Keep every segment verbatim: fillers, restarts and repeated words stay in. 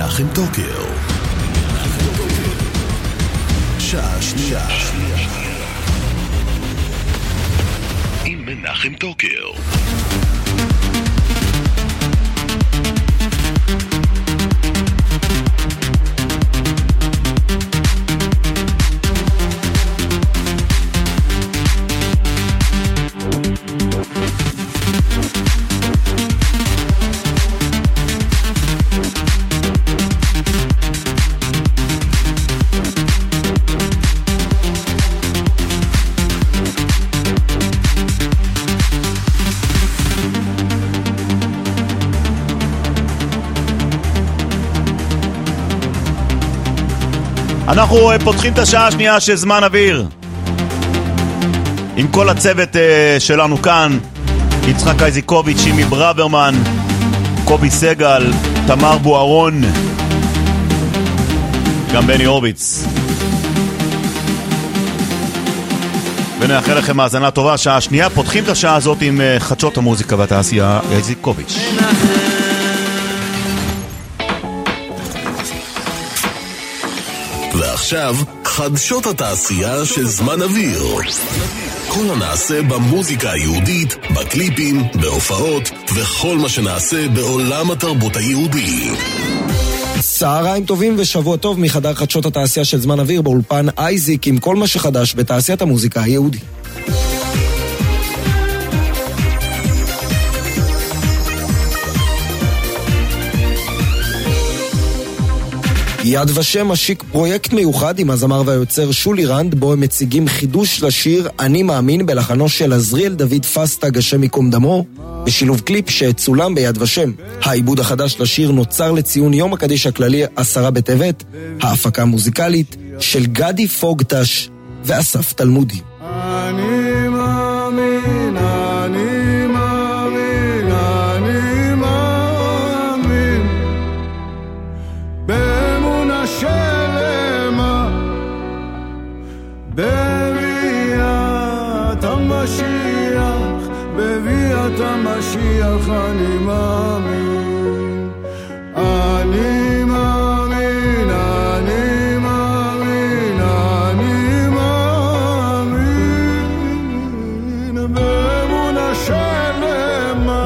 מנחם טוקר. שעה שנייה עם מנחם טוקר. אנחנו פותחים את השעה השנייה של זמן אוויר עם כל הצוות שלנו כאן: יצחק אייזיקוביץ', שימי ברוורמן, קובי סגל, תמר בוארון, גם בני הורוביץ. ונאחל לכם מאזנה טובה. שעה שנייה, פותחים את השעה הזאת עם חדשות המוזיקה והתעשייה, אייזיקוביץ'. ועכשיו, חדשות התעשייה של זמן אוויר. כל הנעשה במוזיקה היהודית, בקליפים, בהופעות, וכל מה שנעשה בעולם התרבות היהודי. צהריים טובים ושבוע טוב מחדר חדשות התעשייה של זמן אוויר, באולפן אייזיק עם כל מה שחדש בתעשיית המוזיקה היהודית. יד ושם משיק פרויקט מיוחד עם הזמר והיוצר שולי רנד, בו הם מציגים חידוש לשיר אני מאמין בלחנו של עזריאל דוד פסטג השם יקום דמו, בשילוב קליפ שצולם ביד ושם. העיבוד החדש לשיר נוצר לציון יום הקדיש הכללי עשרה בטבת, ההפקה המוזיקלית של גדי פוגטש ואסף תלמודי. אני מאמין, אני מאמין, אני מאמין באמונה שלמה בביאת המשיח, בביאת המשיח אני מאמין, אני מאמין, אני מאמין, אני מאמין באמונה שלמה.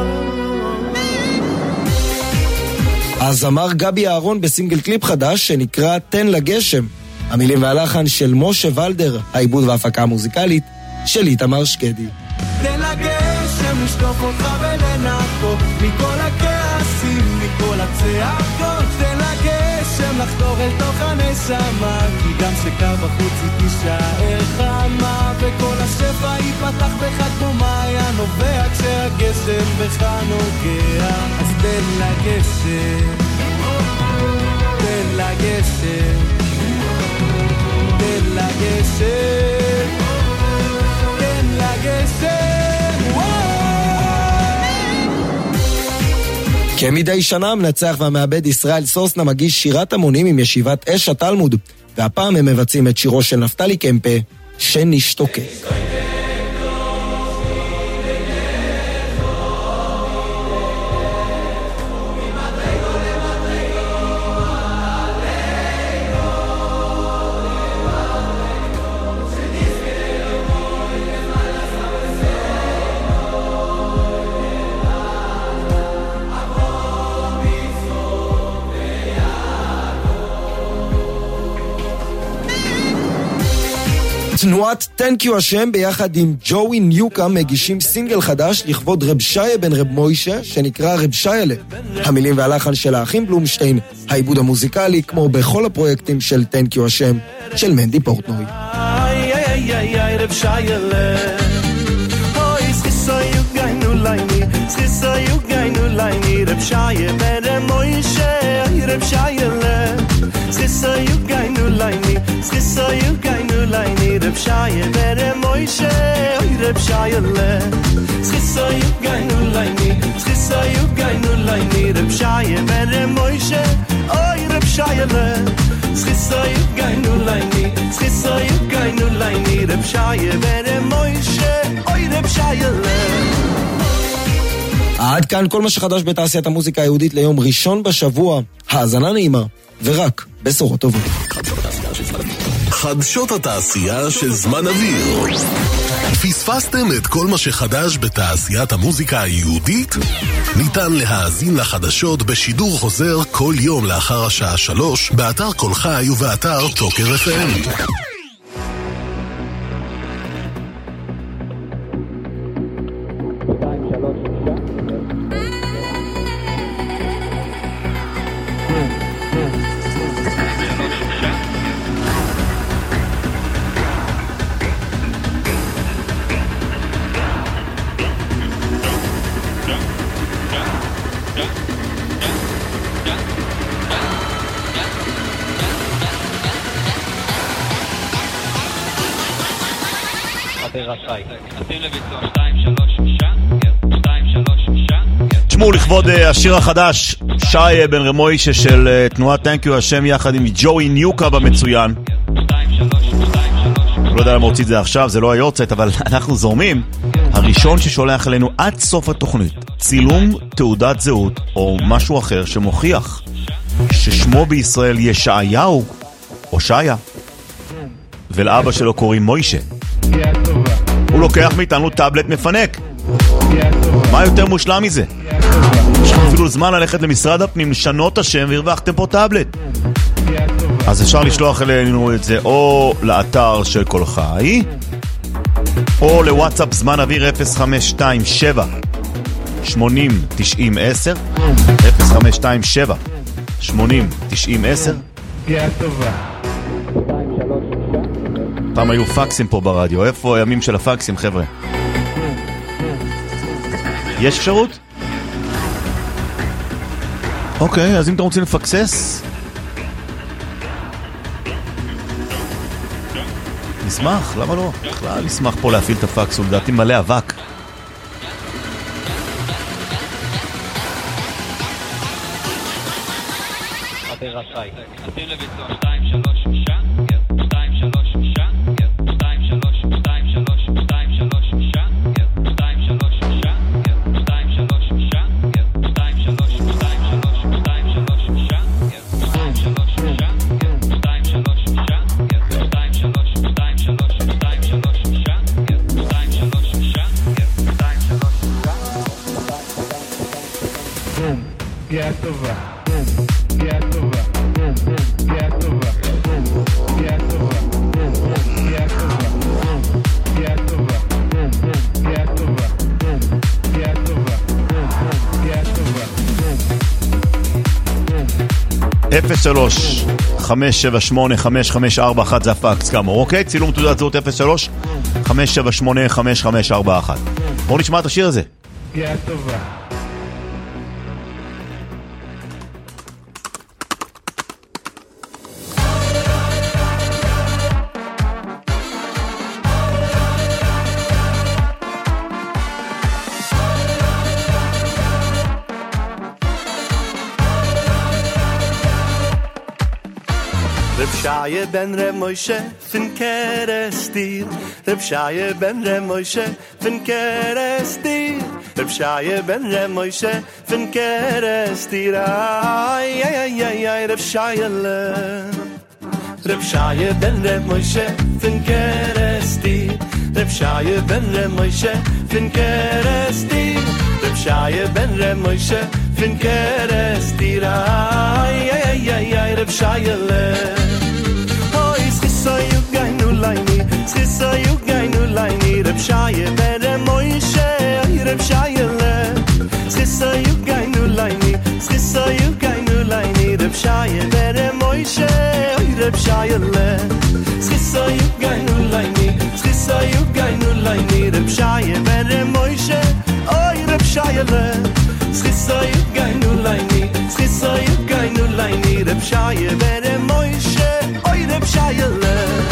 הזמר גבי אהרון בסינגל קליפ חדש שנקרא תן לגשם, המילים והלחן של משה ולדר, העיבוד וההפקה המוזיקלית של איתמר שקדי. תן לגשם לשטוף אותך ולנקות מכל הכעסים, מכל הצעקות. תן לגשם לחדור אל תוך הנשמה, כי גם שקר בחוץ היא תישאר חמה, וכל השפע ייפתח בך כמו מעיין נובע כשהגשם בך נוגע. אז תן לגשם, תן לגשם, תן לגשם, תן לגשם. כמדי שנה המנצח והמעבד ישראל סוסנה מגיש שירת המונים עם ישיבת אש התלמוד, והפעם הם מבצעים את שירו של נפתלי קמפה, שנשתוקק. תנועת תנקיו השם ביחד עם ג'וי ניוקה מגישים סינגל חדש לכבוד רב שיה בן רב מוישה שנקרא רב שיילה. המילים והלחן של האחים בלומשטיין, העיבוד המוזיקלי כמו בכל הפרויקטים של תנקיו השם של מנדי פורטנוי. איי איי איי איי רב שיילה, אוי סחיסה יוגיינו לייני, סחיסה יוגיינו לייני, רב שיה בן רב מוישה, רב שיילה, סחיסה יוגיינו לייני, סחיסה יוגיינו lajni reb shaye bere moishe oy reb shaye le skissa yu gainu lajni skissa yu gainu lajni reb shaye bere moishe oy reb shaye le skissa yu gainu lajni skissa yu gainu lajni reb shaye bere moishe oy reb shaye le. עד כאן כל מה שחדש בתעשיית המוזיקה היהודית ליום ראשון בשבוע. האזנה נעימה, ורק בשורות טובות. חדשות התעשייה של זמן אוויר. פספסתם את כל מה שחדש בתעשיית המוזיקה היהודית? ניתן להאזין לחדשות בשידור חוזר כל יום לאחר השעה שלוש, באתר כל חי ובאתר טוקר אף אם. תשמעו, לכבוד השיר החדש שי בן רמוישה של תנועת תנקיו השם יחד עם ג'וי ניוקה במצוין. לא יודע למה הוציא את זה עכשיו, זה לא היורצת, אבל אנחנו זורמים. הראשון ששולח אלינו עד סוף התוכנית צילום תעודת זהות או משהו אחר שמוכיח ששמו בישראל ישעיהו או שיה, ולאבא שלו קוראים מוישה. הוא לוקח מאיתנו טאבלט מפנק. מה יותר מושלם מזה? יש לכם אפילו זמן ללכת למשרד הפנים, לשנות את השם והרווחתם פה טאבלט. אז אפשר לשלוח אלינו את זה או לאתר של כל חי או לוואטסאפ זמן אוויר אפס חמש שתיים שבע שמונים תשעים עשר אפס חמש שתיים שבע שמונים תשעים עשר. פעם היו פקסים פה ברדיו, איפה הימים של הפקסים חבר'ה? יש אפשרות? אוקיי, אז אם אתם רוצים לפקסס נשמח, למה לא? בכלל נשמח פה להפעיל את הפקס, ולדעתי מלא אבק. רשאי. נתאים לביצוע שתיים שלוש שישה, שתיים שלוש שישה, שתיים שלוש שתיים שלוש שתיים שלוש שישה, שתיים שלוש שישה, שתיים שלוש שישה, שתיים שלוש שתיים שלוש שתיים שלוש שישה, שתיים שלוש שישה, שתיים שלוש שישה, שתיים שלוש שתיים שלוש שתיים שלוש שישה, שתיים שלוש שישה, שתיים שלוש שישה. פגיעה טובה. פגיעה טובה. פגיעה טובה. פגיעה טובה. פגיעה טובה. פגיעה טובה. פגיעה טובה. פגיעה טובה. פגיעה טובה. אפס שלוש חמש שבע שמונה חמש חמש ארבע אחת זה הפקס כאמור, אוקיי? צילום תעודת זהות אפס שלוש חמש שבע שמונה חמש חמש ארבע אחת. בואו נשמע את השיר הזה. פגיעה טובה. Shaya ben Remoshe fin Kerestir Reb Shaya ben Remoshe fin Kerestir Reb Shaya ben Remoshe fin Kerestir Ay ay ay ay ay Reb Shaya le Reb Shaya ben Remoshe fin Kerestir Reb Shaya ben Remoshe fin Kerestir Reb Shaya ben Remoshe fin Kerestir Ay ay ay ay ay Reb Shaya le So you gai nu laini, so you gai nu laini, Reb Shaya ben Remoshe, Reb Shaya le. So you gai nu laini, so you gai nu laini, Reb Shaya ben Remoshe, Reb Shaya le. So you gai nu laini, so you gai nu laini, Reb Shaya ben Remoshe, Reb Shaya le. So you gai nu laini, so you gai nu laini, Reb Shaya ben Remoshe, Reb Shaya le.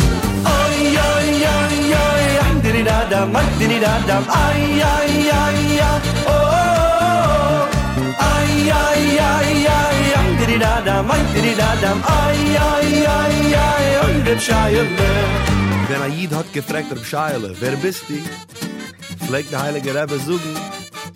Dam, dini da dam, ay ay ay ay, oh, ay ay ay ay, dini da dam, dini da dam, ay ay ay ay, oh, Reb Shaya le. Wenn ein Jid hat gefragt Reb Shaya le, wer bist du? Pflegt der Heilige Rebbe sagen,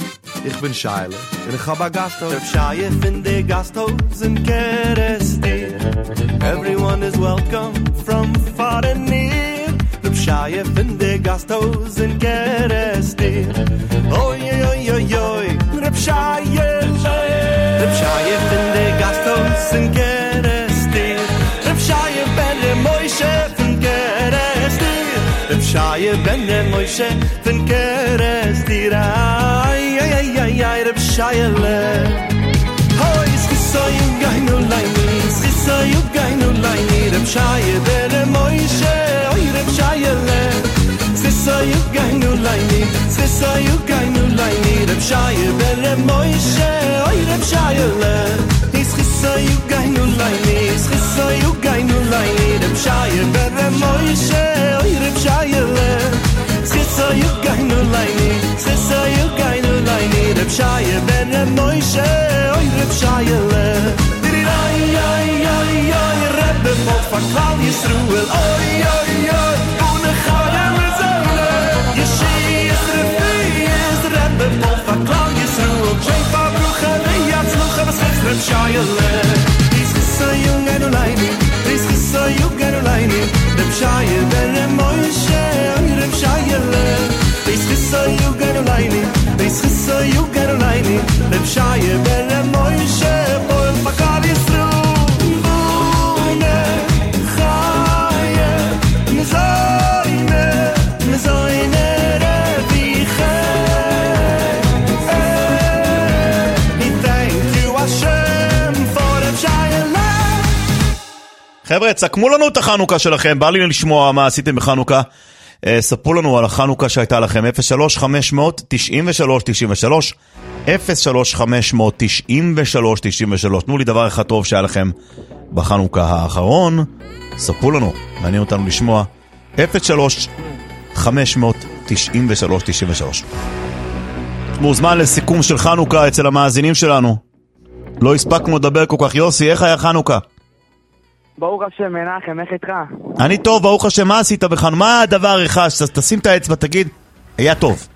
Ich bin Scheile, und ich hab ein Gasthaus. Reb Shaya in the Gasthaus in Kerestir. Everyone is welcome from far and near. Reb Shaya in the Gasthaus in Kerestir. Oy, oy, oy, oy, Reb Shaya. Reb Shaya in the Gasthaus in Kerestir. Reb Shaya ben Moshe von Kerestir. Reb Shaya ben Moshe von Kerestir. Ay, ay, ay, ay, ay, Reb Shaya le. Hoy, schissa you gainu laini, schissa you gainu laini. Reb Shaya ben Moshe, oy, Reb Shaya le. Schissa you gainu laini, schissa you gainu laini. Reb Shaya ben Moshe, oy, Reb Shaya le. Schissa you gainu laini, schissa you gainu laini. Reb Shaya ben Moshe, oy, Reb Shaya le. Schissa you gainu laini, schissa you gainu laini. Reb Shaya ben Moshe, oy, Reb Shaya le. Ay, ay, ay, ay, Rebbe Mot van Klal Yisruel. Oy, oy, oy, ohne Chaya Mezone. Yeshiyas Refiyas, Rebbe Mot van Klal Yisruel. Shefa Brucha Veyatz Lucha Vasitz Reb Shaya le. Is Chissa Yung Enu Laini, is Chissa Yung Enu Laini. Reb Shaya ben Moshe, oy, Reb Shaya le. Is Chissa Yung Enu Laini, is Chissa Yung Enu Laini. Reb Shaya ben Moshe, oy, Fakal Yisruel. Bune, Chaya, Mizoyne, Mizoyne Reviche. We thank you Hashem for Reb Shaya le. חבר'ה, תסכמו לנו את החנוכה שלכם, בא לי לשמוע מה עשיתם בחנוכה. אה, ספרו לנו על החנוכה שהייתה לכם. אפס שלוש חמש תשע שלוש תשע שלוש אפס שלוש חמש תשע שלוש תשע שלוש. תנו לי דבר אחד טוב שהיה לכם בחנוכה האחרון, ספרו לנו, מעניין אותנו לשמוע. אפס שלוש חמש תשע שלוש תשע שלוש. מוזמן לסיכום של חנוכה אצל המאזינים שלנו. לא הספקנו לדבר כל כך. יוסי, איך היה חנוכה? ברוך השם, מנחם, איך איתך? אני טוב, ברוך השם. מה עשית בחנוכה? מה הדבר אחד? תשים את האצבע, תגיד, היה טוב.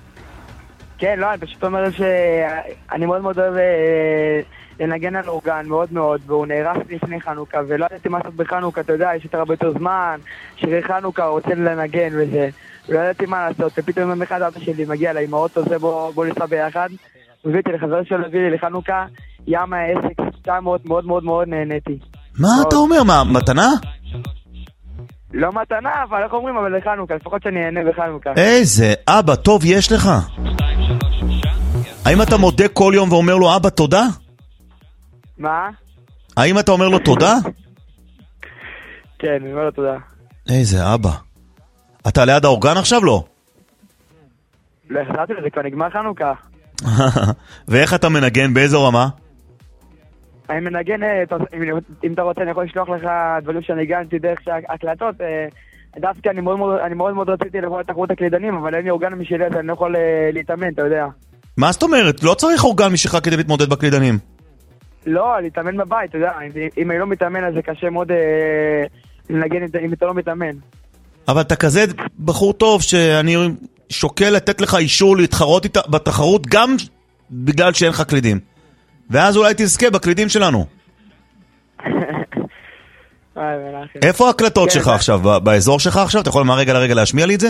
כן, לא, אני פשוט אומר שאני מאוד מאוד אוהב לנגן על אורגן, מאוד מאוד, והוא נערך לפני חנוכה, ולא ידעתי מה לעשות בחנוכה, אתה יודע, יש יותר הרבה יותר זמן, שירי חנוכה, רוצה לנגן וזה, ולא ידעתי מה לעשות, ופתאום יום אחד אבא שלי מגיע לה עם האוטו זה, בוא, בוא ניסע ביחד, והבאתי לחבר שלו, הביא לי לחנוכה, ים העסק, שתיים מאוד מאוד מאוד מאוד נהניתי. מה אתה אומר? מה, מתנה? לא מתנה, אבל איך אומרים, אבל לחנוכה, לפחות שאני אהנה בחנוכה. איזה אבא טוב יש לך. האם אתה מודה כל יום ואומר לו אבא תודה? מה? האם אתה אומר לו תודה? כן, אני אומר לו תודה. איזה אבא. אתה ליד האורגן עכשיו לא? לא החזרתי לזה, כבר נגמר חנוכה. ואיך אתה מנגן? באיזו רמה? אני מנגן, אם אתה רוצה אני יכול לשלוח לך דברים שניגנתי דרך ההקלטות. דווקא אני מאוד מאוד, אני מאוד מאוד רציתי לבוא לתחרות הקלידנים, אבל אין לי אורגן משלי, אז אני לא יכול להתאמן, אתה יודע. מה זאת אומרת? לא צריך אורגן משלך כדי להתמודד בקלידנים. לא, להתאמן בבית, אתה יודע. אם אני לא מתאמן אז זה קשה מאוד לנגן אם אתה לא מתאמן. אבל אתה כזה בחור טוב שאני שוקל לתת לך אישור להתחרות איתה בתחרות גם בגלל שאין לך קלידים. ואז אולי תזכה בקלידים שלנו. איפה ההקלטות שלך עכשיו? באזור שלך עכשיו? אתה יכול מה רגע לרגע להשמיע לי את זה?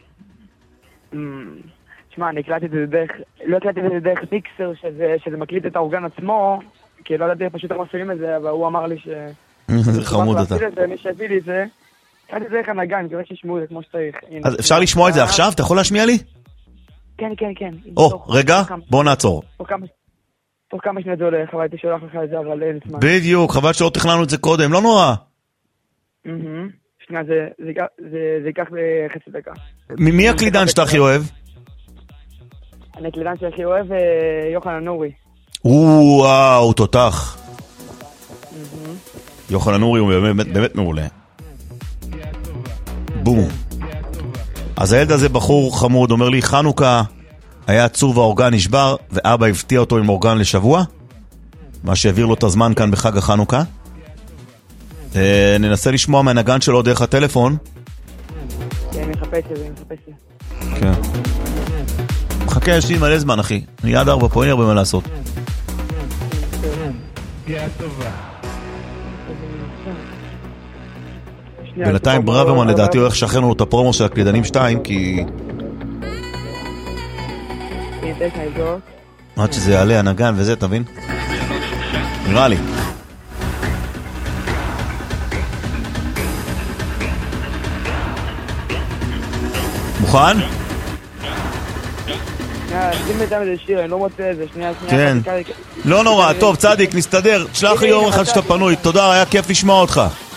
תשמע, אני הקלטתי את זה דרך, לא הקלטתי את זה דרך מיקסר שזה מקליט את האורגן עצמו, כי לא ידעתי פשוט איך מפעילים את זה, אבל הוא אמר לי ש... זה חמוד אתה. מי שהביא לי את זה, הקלטתי את זה דרך הנגן, כדי שישמעו את זה כמו שצריך. אז אפשר לשמוע את זה עכשיו? אתה יכול להשמיע לי? כן, כן, כן. או, רגע, בוא נעצור. תוך כמה שניות זה הולך, אבל הייתי שולח לך את זה, אבל אין זמן. בדיוק, חבל שלא תכננו את זה קודם, לא נורא. שנייה, זה ייקח בחצי דקה. מי הקלידן שאתה הכי אוהב? אני הקלידן שהכי אוהב, יוחנן נורי. וואו, תותח. יוחנן נורי הוא באמת מעולה. בום. אז הילד הזה בחור חמוד, אומר לי, חנוכה היה עצוב והאורגן נשבר, ואבא הפתיע אותו עם אורגן לשבוע, מה שהעביר לו את הזמן כאן בחג החנוכה. ננסה לשמוע מהנגן שלו דרך הטלפון. כן, מחפש את זה, מחפש את זה. כן. חכה, יש לי מלא זמן, אחי. אני עד ארבע פה, אין הרבה מה לעשות. בינתיים ברוורמן לדעתי הולך לשחרר לנו את הפרומו של הקלידנים שתיים, כי... עד שזה יעלה הנגן וזה, תבין? נראה לי. מוכן? שים איתם איזה שיר, אני לא מוצא איזה, שנייה, כן. לא נורא, טוב, צדיק, נסתדר. שלח לי יום אחד שאתה פנוי. תודה, היה כיף לשמוע אותך.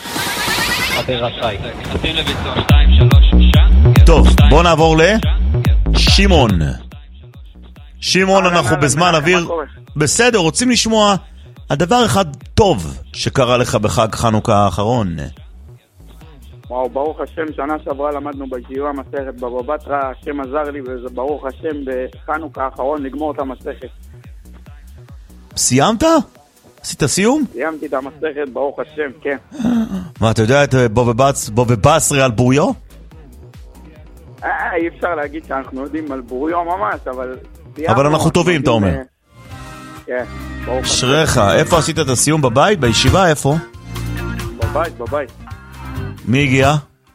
טוב, בוא נעבור לשמעון. שמעון, אנחנו בזמן אוויר. בסדר, רוצים לשמוע הדבר אחד טוב שקרה לך בחג חנוכה האחרון. וואו, ברוך השם, שנה שעברה למדנו בישיבה מסכת בבא בתרא, השם עזר לי, וזה ברוך השם בחנוכה האחרון לגמור את המסכת. סיימת? עשית סיום? סיימתי את המסכת, ברוך השם, כן. מה, אתה יודע את בובא בסרי על בוריו? אה, אי אפשר להגיד שאנחנו יודעים על בוריו ממש, אבל... אבל אנחנו טובים, אתה אומר. כן, ברוך השם. שריך, איפה עשית את הסיום בבית? בישיבה, איפה? בבית, בבית. מי הגיע?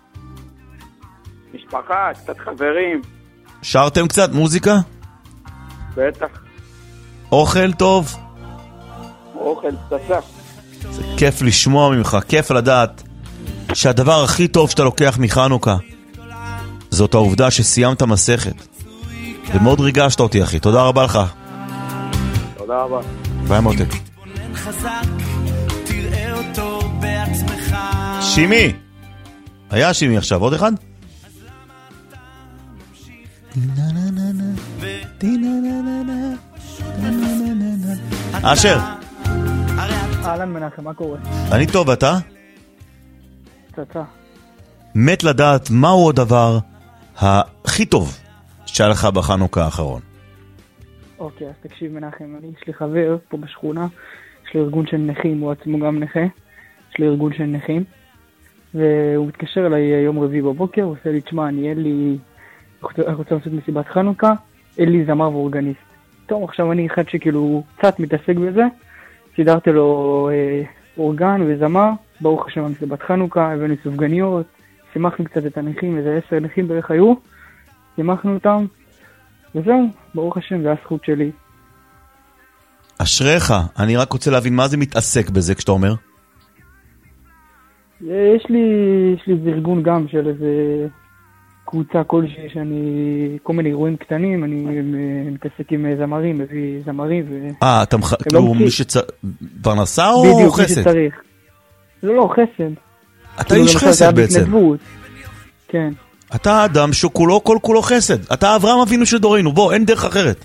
משפחה, קצת חברים. שרתם קצת מוזיקה? בטח. אוכל טוב? אוכל פצצה. זה כיף לשמוע ממך, כיף לדעת שהדבר הכי טוב שאתה לוקח מחנוכה זאת העובדה שסיימת מסכת. ומאוד ריגשת אותי, אחי. תודה רבה לך. תודה רבה. ביי מותק. שימי! היה שימי עכשיו, עוד אחד? אשר. אהלן מנחם, מה קורה? אני טוב, ואתה? פצצה. מת לדעת מהו הדבר הכי טוב שהיה לך בחנוכה האחרון. אוקיי, אז תקשיב מנחם, אני יש לי חבר פה בשכונה, יש לי ארגון של נכים, הוא עצמו גם נכה, יש לי ארגון של נכים, והוא מתקשר אליי יום רביעי בבוקר, הוא עושה לי, תשמע, אני אין לי, אני רוצה לעשות מסיבת חנוכה, אין לי זמר ואורגניסט. טוב, עכשיו אני אחד שכאילו קצת מתעסק בזה, סידרתי לו אה, אורגן וזמר, ברוך השם מסיבת חנוכה, הבאנו סופגניות, שימחנו קצת את הנכים, איזה עשר נכים בערך היו, שימחנו אותם, וזהו, ברוך השם, זה הזכות שלי. אשריך, אני רק רוצה להבין מה זה מתעסק בזה כשאתה אומר? יש לי, יש לי ארגון גם של איזה קבוצה כלשהי שאני, כל מיני אירועים קטנים, אני מתעסק עם זמרים, מביא זמרים ו... אה, אתה מחכה, מי שצ... פרנסה או חסד? בדיוק, מי שצריך. לא, לא, חסד. אתה איש חסד בעצם. כן. אתה אדם שכולו כל כולו חסד. אתה אברהם אבינו של דורנו, בוא, אין דרך אחרת.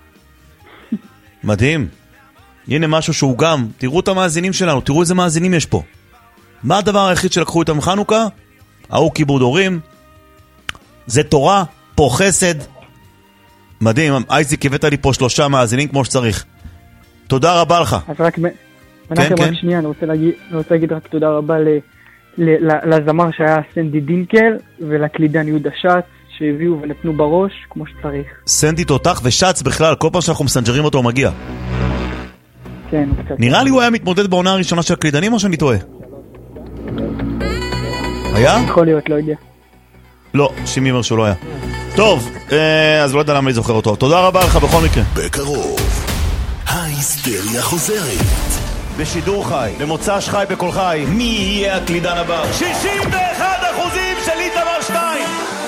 מדהים. הנה משהו שהוא גם, תראו את המאזינים שלנו, תראו איזה מאזינים יש פה. מה הדבר היחיד שלקחו איתם חנוכה? ההוא כיבוד הורים, זה תורה, פה חסד. מדהים, אייזיק הבאת לי פה שלושה מאזינים כמו שצריך. תודה רבה לך. אז רק, מנחם, רק שנייה, אני רוצה להגיד, אני רוצה להגיד רק תודה רבה ל... לזמר שהיה סנדי דינקל ולקלידן יהודה שץ שהביאו ונתנו בראש כמו שצריך. סנדי תותח ושץ בכלל, כל פעם שאנחנו מסנג'רים אותו הוא מגיע. כן, קצת. נראה לי הוא היה מתמודד בעונה הראשונה של הקלידנים או שאני טועה? היה? יכול להיות, לא יודע. לא, שימי אומר שהוא לא היה. טוב, אז לא יודע למה אני זוכר אותו. תודה רבה לך בכל מקרה. בקרוב ההיסטריה חוזרת בשידור חי, במוצ"ש חי בכל חי. מי יהיה הקלידן הבא? שישים ואחד אחוזים של איתמר שתיים.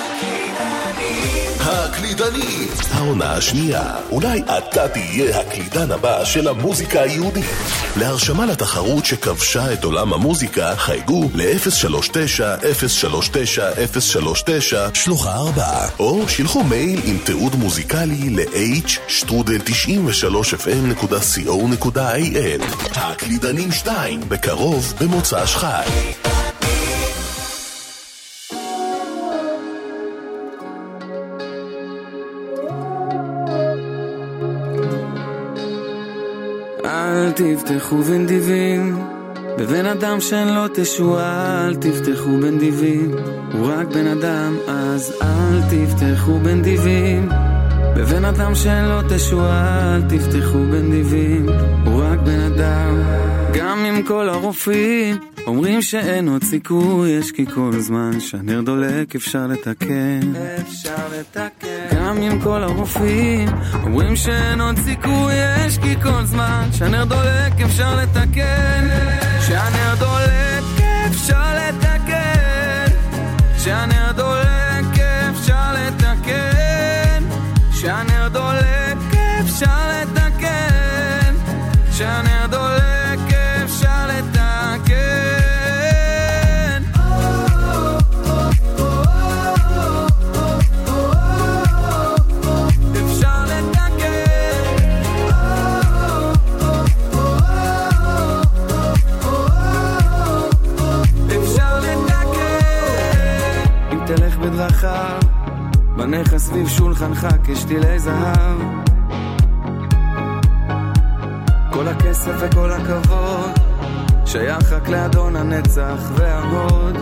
הקלידנים, העונה השנייה. אולי אתה תהיה הקלידן הבא של המוזיקה היהודית. להרשמה לתחרות שכבשה את עולם המוזיקה, חייגו ל-אפס שלוש תשע אפס שלוש תשע אפס שלוש תשע שלוחה ארבע, או שילחו מייל עם תיעוד מוזיקלי ל-h שטרודל תשעים ושלוש אף אם נקודה סי או נקודה איי אל. הקלידנים שתיים, בקרוב במוצ"ש חי. אל תפתחו בנדיבים בבן אדם שאין לו תשועה, אל תפתחו בנדיבים, הוא רק בן אדם, אז אל תפתחו בנדיבים בבן אדם שלא תשועל תפתחו בנדיבים, הוא רק בן אדם. גם עם כל הרופאים אומרים שאין עוד סיכוי, יש כי כל זמן שהנר דולק אפשר לתקן, אפשר לתקן. גם עם כל הרופאים אומרים שאין עוד סיכוי, יש כי כל זמן שהנר דולק אפשר לתקן, שהנר דולק אפשר לתקן, שהנר דולק אפשר לתקן, שהנר דולק אפשר לתקן, שהנר דולק אפשר לתקן. בדרכה בנך סביב שולחנך כשתילי זהב, כל הכסף וכל הכבוד שייך רק לאדון הנצח וההוד.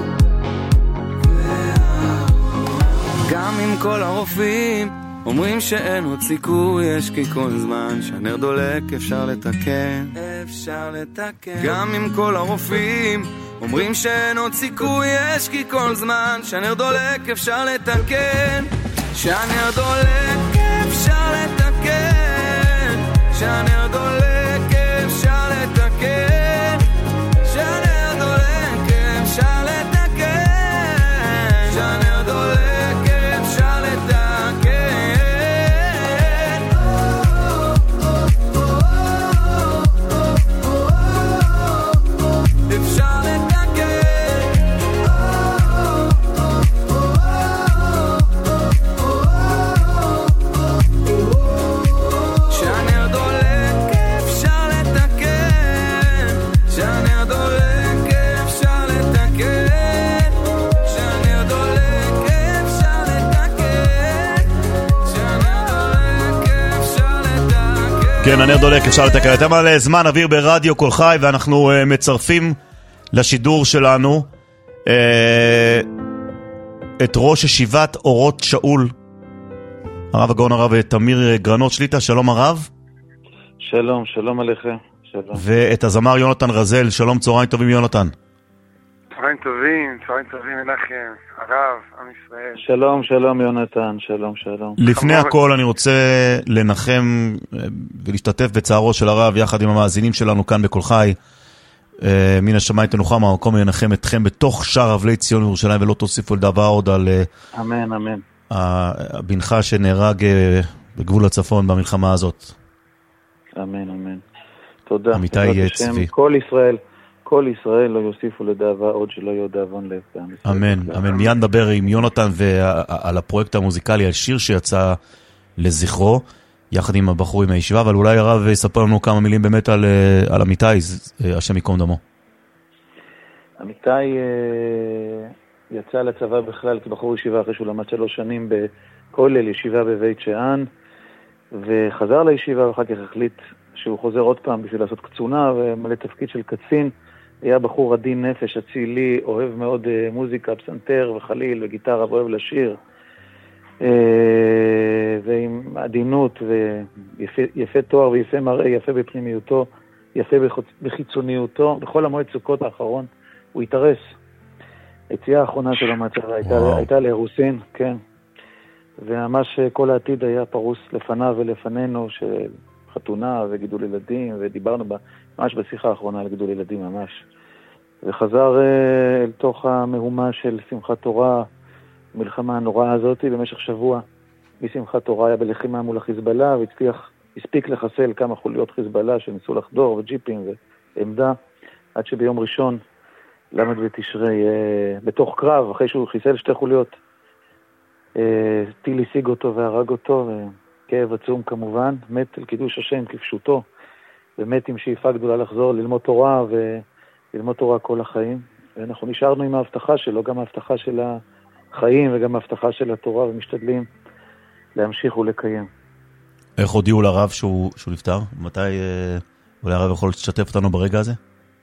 גם עם כל הרופאים אומרים שאין עוד סיכוי, יש כי כל זמן שהנר דולק אפשר לתקן, אפשר לתקן. גם עם כל הרופאים אומרים שאין עוד סיכוי, יש כי כל זמן שהנר דולק אפשר לתקן, שהנר דולק אפשר לתקן, שהנר דולק אפשר לתקן, שהנר דולק אפשר לתקן, שהנר דולק אפשר לתקן. אפשר כן, הנר דולק אפשר לתקן. אתם על זמן אוויר ברדיו כל חי, ואנחנו uh, מצרפים לשידור שלנו uh, את ראש ישיבת אורות שאול, הרב הגאון הרב תמיר גרנות שליטה. שלום הרב. שלום, שלום עליכם. שלום. ואת הזמר יונתן רזל. שלום, צהריים טובים יונתן. צהריים טובים, צהריים טובים מנחם, הרב, עם ישראל. שלום, שלום יונתן, שלום, שלום. לפני הכל אני רוצה לנחם ולהשתתף בצערו של הרב יחד עם המאזינים שלנו כאן בכל חי. מן השמיים תנוחם, המקום ינחם אתכם בתוך שאר אבלי ציון וירושלים, ולא תוסיפו לדבר עוד על אמן, אמן. הבנך שנהרג בגבול הצפון במלחמה הזאת. אמן, אמן. תודה. אמיתי צבי. כל ישראל. כל ישראל לא יוסיפו לדאבה עוד שלא יהיו דאבון לב. אמן, אמן. מיד נדבר עם יונתן ועל הפרויקט המוזיקלי, על שיר שיצא לזכרו, יחד עם הבחורים מהישיבה, אבל אולי הרב יספר לנו כמה מילים באמת על, על אמיתי, השם יקום דמו. אמיתי יצא לצבא בכלל כבחור ישיבה אחרי שהוא למד שלוש שנים בכולל ישיבה בבית שאן, וחזר לישיבה ואחר כך החליט שהוא חוזר עוד פעם בשביל לעשות קצונה ומלא תפקיד של קצין. היה בחור עדין נפש, אצילי, אוהב מאוד uh, מוזיקה, פסנתר וחליל וגיטרה, ואוהב לשיר. Uh, ועם עדינות ויפה תואר ויפה מראה, יפה בפנימיותו, יפה בחוצ... בחיצוניותו. בכל המועד סוכות האחרון הוא התארס. היציאה האחרונה שלו מהצבא הייתה, הייתה לאירוסין, כן. וממש כל העתיד היה פרוס לפניו ולפנינו, של חתונה וגידול ילדים, ודיברנו ממש בשיחה האחרונה על גידול ילדים ממש. וחזר אל תוך המהומה של שמחת תורה, המלחמה הנוראה הזאת, במשך שבוע משמחת תורה היה בלחימה מול החיזבאללה, והצליח, הספיק לחסל כמה חוליות חיזבאללה שניסו לחדור, וג'יפים ועמדה, עד שביום ראשון, למד בתשרי, בתוך קרב, אחרי שהוא חיסל שתי חוליות, טיל השיג אותו והרג אותו, וכאב עצום כמובן, מת על קידוש השם כפשוטו, ומת עם שאיפה גדולה לחזור ללמוד תורה, וללמוד תורה כל החיים. ואנחנו נשארנו עם ההבטחה שלו, גם ההבטחה של החיים וגם ההבטחה של התורה, ומשתדלים להמשיך ולקיים. איך הודיעו לרב שהוא, שהוא נפטר? מתי אה, אולי הרב יכול לשתף אותנו ברגע הזה?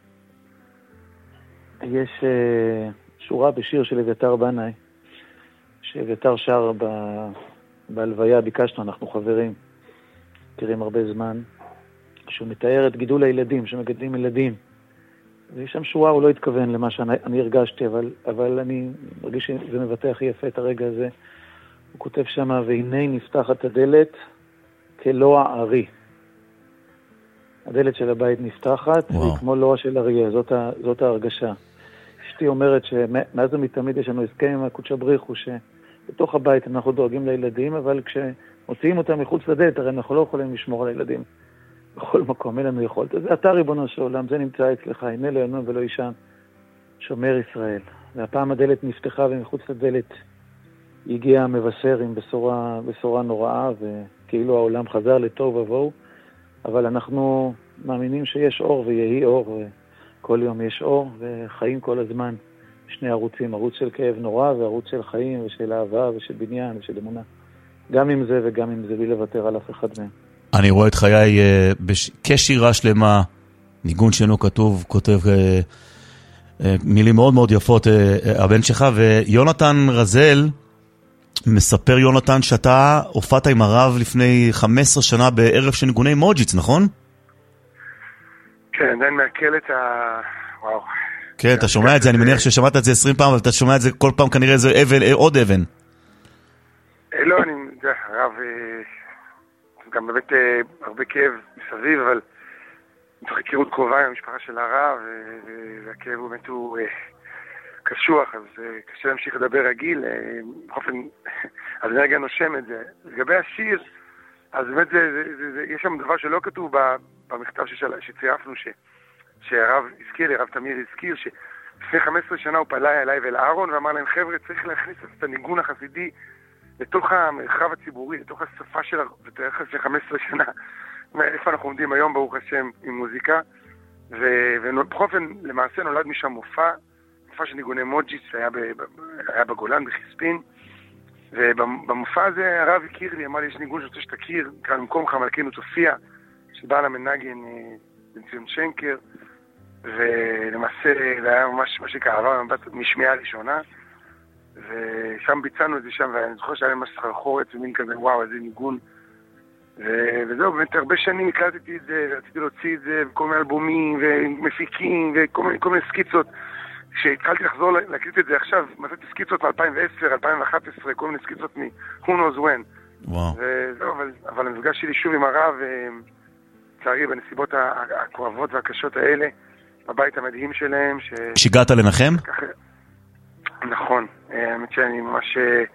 יש אה, שורה בשיר של אביתר בנאי, שאביתר שר ב, בהלוויה ביקשנו, אנחנו חברים, מכירים הרבה זמן, שהוא מתאר את גידול הילדים, שמגדלים ילדים. ויש שם שורה, הוא לא התכוון למה שאני הרגשתי, אבל, אבל אני מרגיש שזה מבטא הכי יפה את הרגע הזה. הוא כותב שם, והנה נפתחת הדלת כלוע ארי. הדלת של הבית נפתחת, והיא כמו לוע של אריה, זאת, ה, זאת ההרגשה. אשתי אומרת שמאז ומתמיד יש לנו הסכם עם הקודש הבריך, הוא שבתוך הבית אנחנו דואגים לילדים, אבל כשמוציאים אותם מחוץ לדלת, הרי אנחנו לא יכולים לשמור על הילדים. בכל מקום, אין לנו יכולת. זה אתה ריבונו של עולם, זה נמצא אצלך, הנה לא ינום ולא ישן, שומר ישראל. והפעם הדלת נפתחה ומחוץ לדלת הגיע המבשר עם בשורה, בשורה נוראה, וכאילו העולם חזר לטוב ובואו, אבל אנחנו מאמינים שיש אור ויהי אור, וכל יום יש אור, וחיים כל הזמן שני ערוצים, ערוץ של כאב נורא וערוץ של חיים ושל אהבה ושל בניין ושל אמונה. גם עם זה וגם עם זה, בלי לוותר על אף אחד מהם. אני רואה את חיי בש... כשירה שלמה, ניגון שלנו כתוב, כותב מילים מאוד מאוד יפות, הבן שלך, ויונתן רזל, מספר יונתן שאתה הופעת עם הרב לפני חמש עשרה שנה בערב של ניגוני מוג'יץ, נכון? כן, עדיין מעכל את ה... וואו. כן, אתה שומע את זה, אני מניח ששמעת את זה עשרים פעם, אבל אתה שומע את זה כל פעם כנראה איזה אבן, עוד אבן. לא, אני... הרב... גם באמת הרבה כאב מסביב, אבל מתוך היכרות קרובה עם המשפחה של הרב, והכאב באמת הוא קשוח, אז קשה להמשיך לדבר רגיל, באופן, אז אני רגע נושם את זה. לגבי השיר, אז באמת זה, זה, זה, זה, יש שם דבר שלא כתוב במכתב שצירפנו, ש, שהרב הזכיר לי, הרב תמיר הזכיר, שלפני חמש עשרה שנה הוא פלה אליי ואל אהרון, ואמר להם, חבר'ה, צריך להכניס את הניגון החסידי, לתוך המרחב הציבורי, לתוך השפה של ותארך של חמש עשרה שנה, איפה אנחנו עומדים היום, ברוך השם, עם מוזיקה, ובכל אופן, למעשה נולד משם מופע, מופע של ניגוני מוג'יץ, היה, היה בגולן, בחיספין, ובמופע הזה הרב הכיר לי, אמר לי, יש ניגון שרוצה שתכיר, כאן במקומך מלכנו תופיע, שבא למנגן בן ציון שנקר, ולמעשה זה היה ממש מה שכאבה, משמיעה ראשונה, ושם ביצענו את זה שם, ואני זוכר שהיה להם סחרחורת ומין כזה, וואו, איזה ניגון. וזהו, באמת הרבה שנים הקלטתי את זה, ורציתי להוציא את זה, וכל מיני אלבומים, ומפיקים, וכל מיני, כל מיני סקיצות. כשהתחלתי לחזור להקליט את זה עכשיו, מצאתי סקיצות מ-אלפיים ועשר, אלפיים ואחת עשרה, כל מיני סקיצות מ-Who knows when. וואו. וזהו, אבל, אבל המפגש שלי שוב עם הרב, לצערי, בנסיבות הכואבות והקשות האלה, בבית המדהים שלהם, ש... כשהגעת לנחם? ככה... נכון, האמת שאני ממש...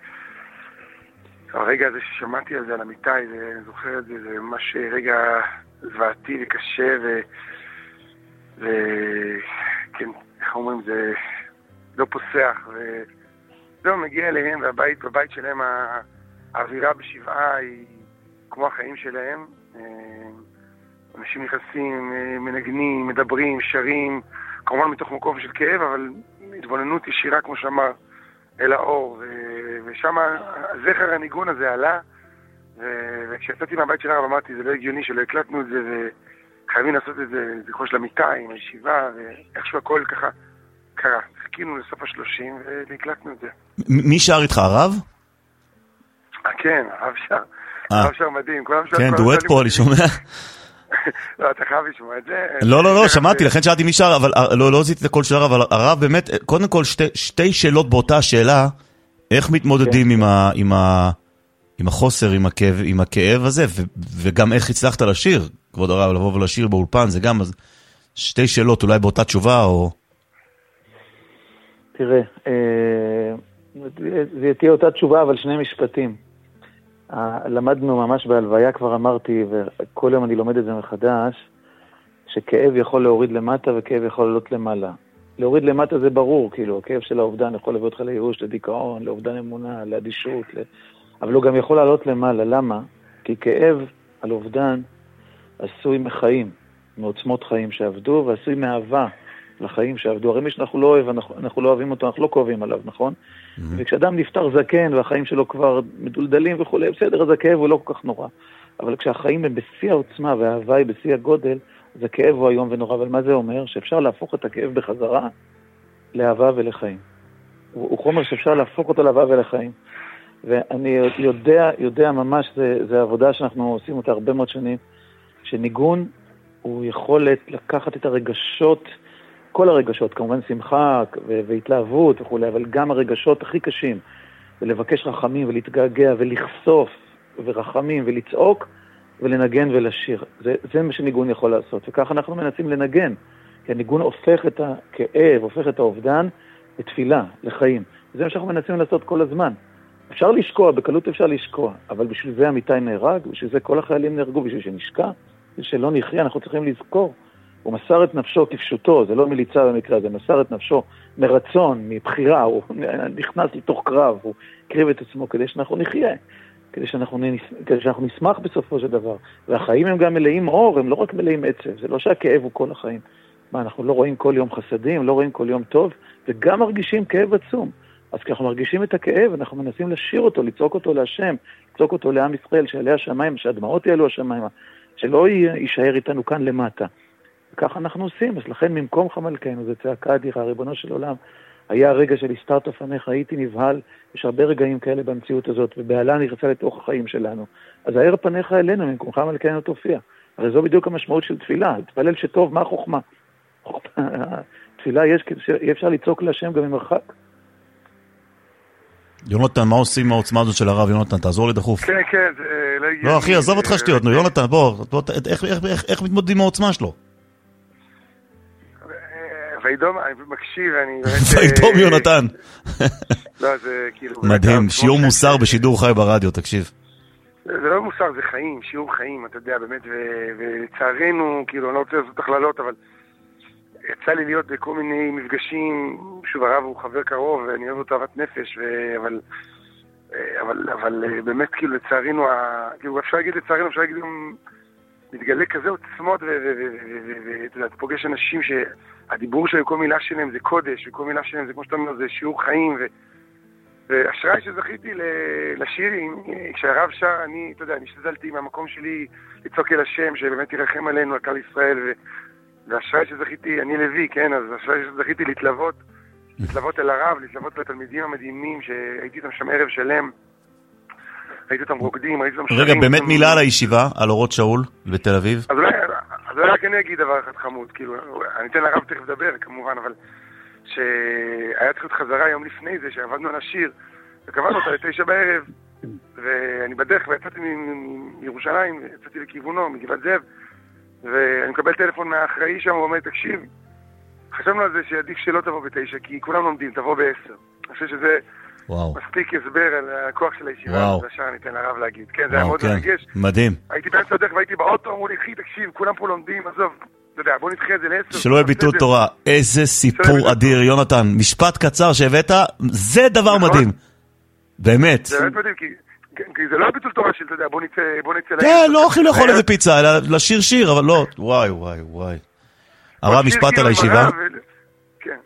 הרגע הזה ששמעתי על זה, על המיטה, אני זוכר את זה, זה ממש רגע זוועתי וקשה, ו... ו... כן, איך אומרים, זה לא פוסח, וזהו, מגיע אליהם, והבית, בבית שלהם, האווירה בשבעה היא כמו החיים שלהם. אנשים נכנסים, מנגנים, מדברים, שרים, כמובן מתוך מקום של כאב, אבל התבוננות ישירה, כמו שאמר, אל האור, ושם הזכר הניגון הזה עלה, וכשיצאתי מהבית של הרב אמרתי, זה לא הגיוני שלא הקלטנו את זה, וחייבים לעשות את זה, זכרו של המיטה עם הישיבה, ואיכשהו הכל ככה קרה. חיכינו לסוף השלושים, והקלטנו את זה. מי שר איתך, הרב? כן, הרב שר. הרב שר מדהים. כן, דואט פה, אני שומע. לא, אתה חייב לשמוע את זה. לא, לא, לא, שמעתי, לכן שאלתי מי שר, אבל לא, לא זיתי את הקול של הרב, אבל הרב באמת, קודם כל שתי שאלות באותה שאלה, איך מתמודדים עם החוסר, עם הכאב הזה, וגם איך הצלחת לשיר, כבוד הרב, לבוא ולשיר באולפן, זה גם שתי שאלות, אולי באותה תשובה, או... תראה, זה תהיה אותה תשובה, אבל שני משפטים. למדנו ממש בהלוויה, כבר אמרתי, וכל יום אני לומד את זה מחדש, שכאב יכול להוריד למטה וכאב יכול לעלות למעלה. להוריד למטה זה ברור, כאילו, הכאב של האובדן יכול להביא אותך לייאוש, לדיכאון, לאובדן אמונה, לאדישות, ל... אבל הוא גם יכול לעלות למעלה. למה? כי כאב על אובדן עשוי מחיים, מעוצמות חיים שעבדו, ועשוי מאהבה לחיים שעבדו. הרי מי שאנחנו לא אוהב, אנחנו, אנחנו לא אוהבים אותו, אנחנו לא כואבים עליו, נכון? Mm-hmm. וכשאדם נפטר זקן והחיים שלו כבר מדולדלים וכו', בסדר, אז הכאב הוא לא כל כך נורא. אבל כשהחיים הם בשיא העוצמה והאהבה היא בשיא הגודל, אז הכאב הוא היום ונורא. אבל מה זה אומר? שאפשר להפוך את הכאב בחזרה לאהבה ולחיים. הוא, הוא חומר שאפשר להפוך אותו לאהבה ולחיים. ואני יודע, יודע ממש, זה, זה עבודה שאנחנו עושים אותה הרבה מאוד שנים, שניגון הוא יכולת לקחת את הרגשות, כל הרגשות, כמובן שמחה והתלהבות וכו', אבל גם הרגשות הכי קשים, ולבקש רחמים ולהתגעגע ולחשוף ורחמים ולצעוק ולנגן ולשיר. זה, זה מה שניגון יכול לעשות, וכך אנחנו מנסים לנגן, כי הניגון הופך את הכאב, הופך את האובדן לתפילה, לחיים. זה מה שאנחנו מנסים לעשות כל הזמן. אפשר לשקוע, בקלות אפשר לשקוע, אבל בשביל זה עמיתי נהרג, בשביל זה כל החיילים נהרגו, בשביל שנשקע, בשביל שלא נחיה, אנחנו צריכים לזכור. הוא מסר את נפשו כפשוטו, זה לא מליצה במקרה, זה מסר את נפשו מרצון, מבחירה, הוא נכנס לתוך קרב, הוא קריב את עצמו כדי שאנחנו נחיה, כדי שאנחנו, כדי שאנחנו נשמח בסופו של דבר. והחיים הם גם מלאים אור, הם לא רק מלאים עצב, זה לא שהכאב הוא כל החיים. מה, אנחנו לא רואים כל יום חסדים, לא רואים כל יום טוב, וגם מרגישים כאב עצום. אז כשאנחנו מרגישים את הכאב, אנחנו מנסים לשיר אותו, לצעוק אותו להשם, לצעוק אותו לעם ישראל, שעלי השמיים, שהדמעות יעלו השמיים, שלא יישאר איתנו כאן למטה. וכך אנחנו עושים, אז לכן ממקום חמלכנו, זה צעקה אדירה, ריבונו של עולם, היה הרגע של הסתרת פניך, הייתי נבהל, יש הרבה רגעים כאלה במציאות הזאת, ובעלה נרצה לתוך החיים שלנו. אז הער פניך אלינו, ממקום חמלכנו תופיע. הרי זו בדיוק המשמעות של תפילה, תפלל שטוב, מה חוכמה? תפילה יש, אי אפשר לצעוק להשם גם ממרחק. יונתן, מה עושים מהעוצמה הזאת של הרב? יונתן, תעזור לי דחוף. כן, כן, לא הגיע. לא, אחי, עזוב אותך שטויות, נו, יונתן, בוא, איך מתמודדים מהעוצמה שלו? וידום, אני מקשיב, אני... וידום, יונתן. לא, זה כאילו... מדהים, שיעור מוסר בשידור חי ברדיו, תקשיב. זה לא מוסר, זה חיים, שיעור חיים, אתה יודע, באמת, ולצערנו, כאילו, אני לא רוצה לעשות הכללות, אבל יצא לי להיות בכל מיני מפגשים, שוב, הרב הוא חבר קרוב, ואני אוהב אותו אהבת נפש, אבל, אבל, אבל באמת, כאילו, לצערנו, כאילו, אפשר להגיד לצערנו, אפשר להגיד גם, מתגלה כזה עוצמות, ואתה יודע, אתה פוגש אנשים שהדיבור שלהם, כל מילה שלהם זה קודש, וכל מילה שלהם זה, כמו שאתה אומר, זה שיעור חיים, ואשראי שזכיתי לשירים, כשהרב שר, אני, אתה יודע, אני השתדלתי מהמקום שלי לצעוק אל השם, שבאמת ירחם עלינו, על כלל ישראל, ו... והשראי שזכיתי, אני לוי, כן, אז השראי שזכיתי להתלוות, להתלוות אל הרב, להתלוות לתלמידים המדהימים, שהייתי איתם שם ערב שלם, ראיתי אותם רוקדים, ראיתי אותם שרים. רגע, באמת מילה על הישיבה, על אורות שאול בתל אביב? אז אולי רק אני אגיד דבר אחד חמוד, כאילו, אני אתן לרב תכף לדבר, כמובן, אבל שהיה צריך חזרה יום לפני זה, שעבדנו על השיר, וקבענו אותה לתשע בערב, ואני בדרך, ויצאתי מירושלים, יצאתי לכיוונו, מגבעת זאב, ואני מקבל טלפון מהאחראי שם, הוא אומר, תקשיב, חשבנו על זה שעדיף שלא תבוא בתשע, כי כולם לומדים, תבוא בעשר. אני חושב שזה וואו. מספיק הסבר על הכוח של הישיבה, עכשיו ניתן לרב להגיד. כן, זה היה מאוד מרגש. מדהים. הייתי באמצע הדרך והייתי באוטו, אמרו לי, אחי, תקשיב, כולם פה לומדים, עזוב, אתה יודע, בוא נדחה את זה לעשר. שלא יהיה ביטול תורה, איזה סיפור אדיר, יונתן, משפט קצר שהבאת, זה דבר מדהים. באמת. זה באמת מדהים, כי... כי זה לא ביטול תורה של, אתה יודע, בוא נצא, בוא נצא... כן, לא הולכים לאכול איזה פיצה, אלא לשיר שיר, אבל לא, וואי, וואי, וואי. הרב, משפט על הישיבה? כן.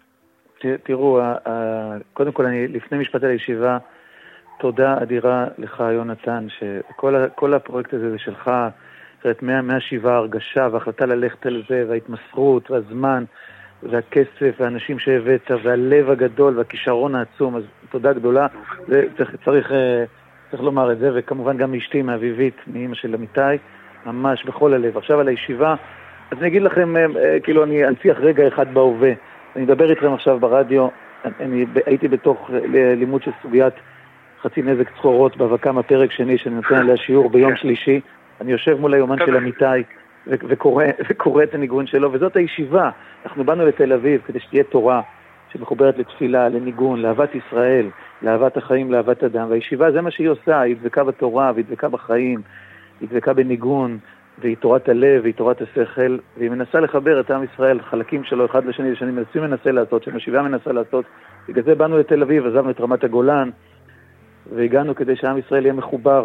תראו, קודם כל, אני לפני משפט על הישיבה, תודה אדירה לך, יונתן, שכל הפרויקט הזה זה שלך, זאת אומרת, מהשיבה, הרגשה, וההחלטה ללכת על זה, וההתמסרות, והזמן, והכסף, והאנשים שהבאת, והלב הגדול, והכישרון העצום, אז תודה גדולה, צריך... צריך לומר את זה, וכמובן גם מאשתי, מאביבית, מאמא של אמיתי, ממש בכל הלב. עכשיו על הישיבה, אז אני אגיד לכם, כאילו אני אנציח רגע אחד בהווה. אני אדבר איתכם עכשיו ברדיו, אני הייתי בתוך לימוד של סוגיית חצי נזק צחורות בבקם הפרק שני, שאני נותן עליה שיעור ביום שלישי. אני יושב מול היומן של אמיתי, וקורא, וקורא את הניגון שלו, וזאת הישיבה. אנחנו באנו לתל אביב כדי שתהיה תורה, שמחוברת לתפילה, לניגון, לאהבת ישראל, לאהבת החיים, לאהבת אדם. והישיבה זה מה שהיא עושה, היא דבקה בתורה, והיא דבקה בחיים, היא דבקה בניגון, והיא תורת הלב, והיא תורת השכל, והיא מנסה לחבר את עם ישראל, חלקים שלו אחד לשני, שאני מנסים מנסה לעשות, שהישיבה מנסה לעשות. בגלל זה באנו לתל אביב, עזבנו את רמת הגולן, והגענו כדי שעם ישראל יהיה מחובר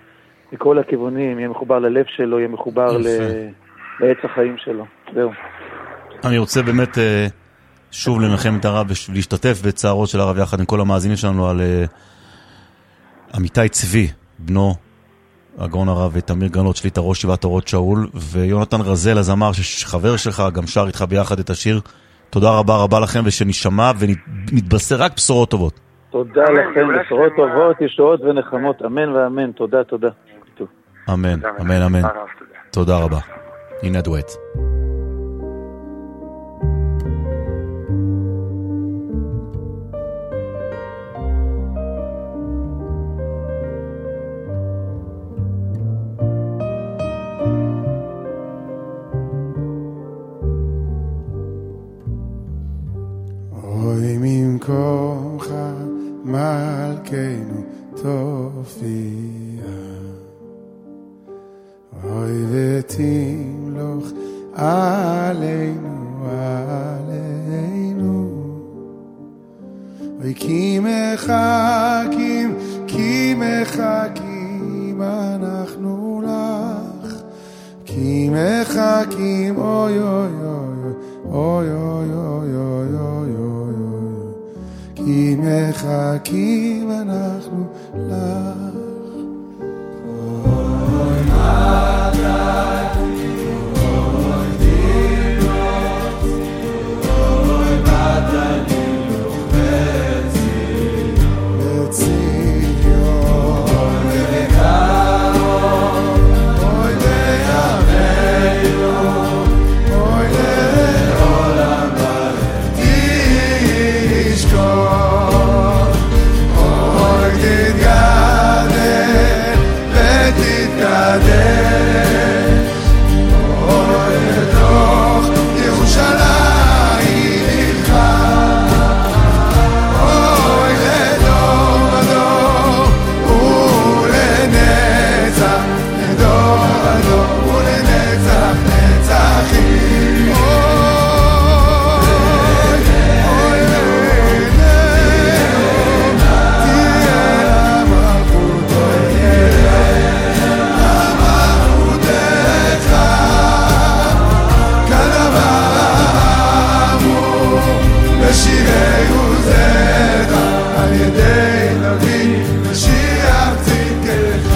מכל הכיוונים, יהיה מחובר ללב שלו, יהיה מחובר לעץ החיים שלו. זהו. אני רוצה באמת... שוב לנחם את הרב ולהשתתף בצערות של הרב יחד עם כל המאזינים שלנו על uh, אמיתי צבי, בנו הגאון הרב ותמיר גרנות שליט הראש שבעת אורות שאול, ויונתן רזל הזמר שחבר שלך גם שר איתך ביחד את השיר. תודה רבה רבה לכם ושנשמע ונתבשר רק בשורות טובות. תודה לכם, בשורות טובות, ישועות ונחמות, אמן ואמן, תודה, תודה. אמן, אמן, אמן. תודה רבה. הנה הדואט. אוי ממקומך מלכנו תופיע, אוי ותמלוך עלינו עלינו, אוי כי מחכים כי מחכים אנחנו לך, כי מחכים אוי אוי אוי אוי אוי אוי אוי אוי אוי, כי מחכים אנחנו לך. אוי מתי אוי דירות, אוי מתי נלוך בציון, בציון, אוי בקרוב, אוי בימינו, אוי לעולם תשכון, אוי תתגדל ותתקדש, אוי לתוך ירושלים עירך, אוי לדור ודור ולנצח, לדור ודור ולנצח נצחים. בשירי עוזך על ידי נביא משיח צדקך.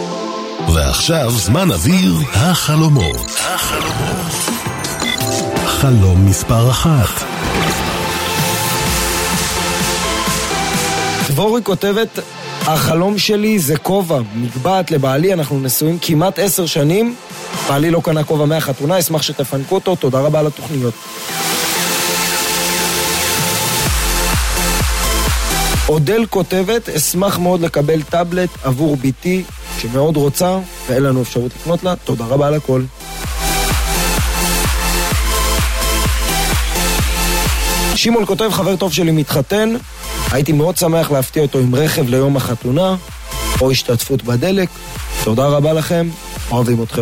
ועכשיו זמן אוויר החלומות. החלומות. חלום מספר אחת. דבורי כותבת, החלום שלי זה כובע, נקבעת לבעלי, אנחנו נשואים כמעט עשר שנים, בעלי לא קנה כובע מהחתונה, אשמח שתפנקו אותו, תודה רבה על התוכניות. אודל כותבת, אשמח מאוד לקבל טאבלט עבור ביתי שמאוד רוצה, ואין לנו אפשרות לקנות לה, תודה רבה על הכל. שימול כותב, חבר טוב שלי מתחתן, הייתי מאוד שמח להפתיע אותו עם רכב ליום החתונה, או השתתפות בדלק, תודה רבה לכם, אוהבים אתכם.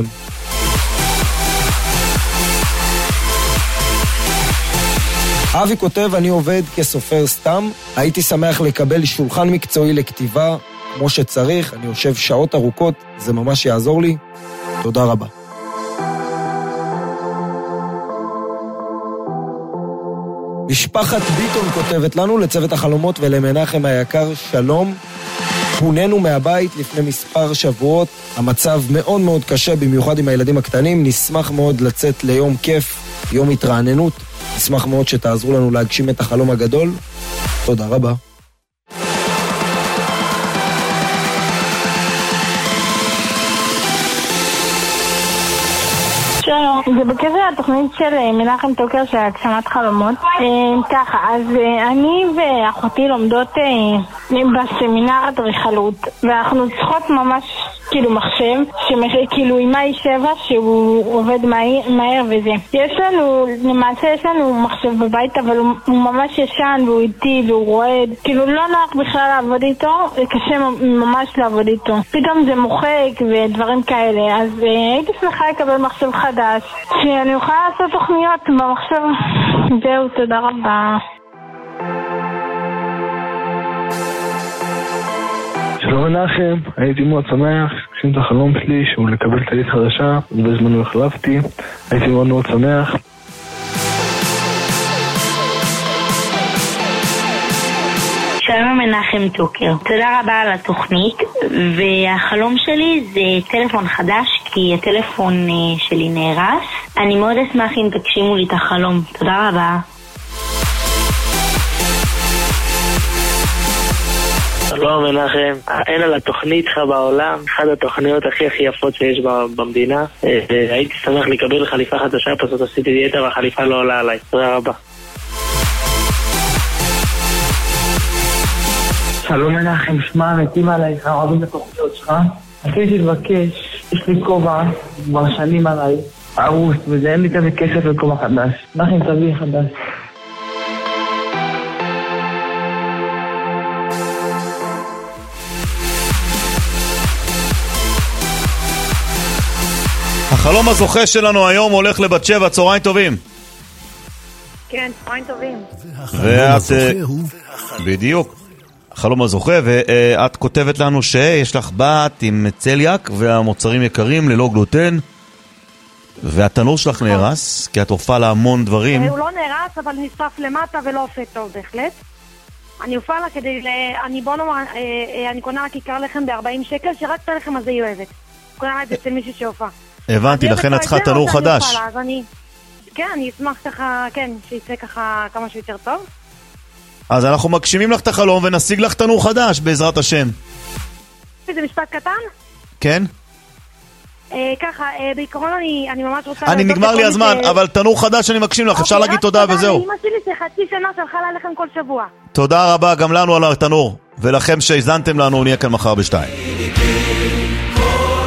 אבי כותב, אני עובד כסופר סתם, הייתי שמח לקבל שולחן מקצועי לכתיבה כמו שצריך, אני יושב שעות ארוכות, זה ממש יעזור לי, תודה רבה. משפחת ביטון כותבת לנו, לצוות החלומות ולמנחם היקר, שלום, פוננו מהבית לפני מספר שבועות, המצב מאוד מאוד קשה, במיוחד עם הילדים הקטנים, נשמח מאוד לצאת ליום כיף, יום התרעננות, נשמח מאוד שתעזרו לנו להגשים את החלום הגדול, תודה רבה. זה בקשר לתוכנית של מנחם טוקר של הגשמת חלומות. ככה, אז אני ואחותי לומדות בסמינר אדריכלות, ואנחנו צריכות ממש כאילו מחשב, כאילו עם מאי שבע שהוא עובד מהר וזה. יש לנו, למעשה יש לנו מחשב בבית, אבל הוא ממש ישן והוא איטי והוא רועד, כאילו לא נוח בכלל לעבוד איתו, קשה ממש לעבוד איתו. פתאום זה מוחק ודברים כאלה, אז הייתי שמחה לקבל מחשב חדש, שאני אוכל לעשות תוכניות במחשב. זהו, תודה רבה. שלום מנחם, הייתי מאוד שמח, הגשים את החלום שלי שהוא לקבל טלית חדשה, ובזמן לא החלפתי, הייתי מאוד מאוד שמח. שלום מנחם טוקר, תודה רבה על התוכנית, והחלום שלי זה טלפון חדש, כי הטלפון שלי נהרס. אני מאוד אשמח אם תגשימו לי את החלום, תודה רבה. שלום מנחם, אין על התוכנית לך בעולם, אחת התוכניות הכי הכי יפות שיש במדינה. הייתי שמח לקבל חליפה חדשה, פשוט עשיתי דיאטה והחליפה לא עולה עליי, תודה רבה. שלום מנחם, שמע, מתים עלייך, אוהבים את התוכניות שלך. רציתי לבקש, יש לי כובע, כבר שנים עליי, ערוס, וזה אין לי כזה כסף לכובע חדש. מנחם, תביא חדש. החלום הזוכה שלנו היום הולך לבת שבע, צהריים טובים. כן, צהריים טובים. ואת, בדיוק, החלום הזוכה, ואת כותבת לנו שיש לך בת עם צליאק והמוצרים יקרים ללא גלוטן, והתנור שלך נהרס, כי את הופעה לה המון דברים. הוא לא נהרס, אבל נשרף למטה ולא עושה טוב בהחלט. אני הופעה לה כדי, אני בוא נאמר, אני קונה כיכר לחם ב-ארבעים שקל, שרק את הלחם הזה היא אוהבת. קונה לה את זה אצל מישהו שהופעה. הבנתי, לכן את צריכה תנור חדש. כן, אני אשמח ככה, כן, שיצא ככה כמה שיותר טוב. אז אנחנו מגשימים לך את החלום ונשיג לך תנור חדש בעזרת השם. זה משפט קטן? כן? ככה, בעיקרון אני ממש רוצה... אני נגמר לי הזמן, אבל תנור חדש אני מגשים לך, אפשר להגיד תודה וזהו. אמא שלי שחצי שנה שלחה לה לכם כל שבוע. תודה רבה גם לנו על התנור, ולכם שהזנתם לנו, נהיה כאן מחר בשתיים.